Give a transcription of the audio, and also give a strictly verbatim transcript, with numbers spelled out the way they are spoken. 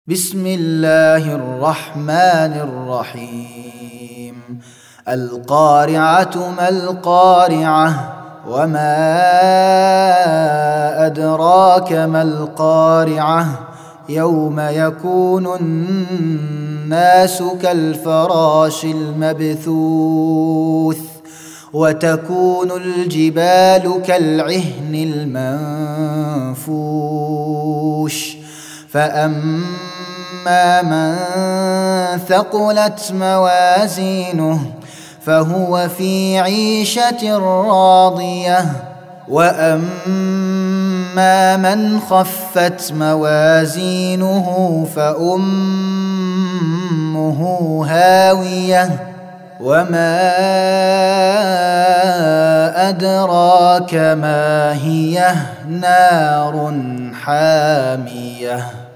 بسم الله الرحمن الرحيم. القارعة ما القارعة وما أدراك ما القارعة يوم يكون الناس كالفراش المبثوث وتكون الجبال كالعهن المنفوش فأما من ثقلت موازينه فهو في عيشة راضية وأما من خفت موازينه فأمه هاوية وما أدراك ما هي نار حامية.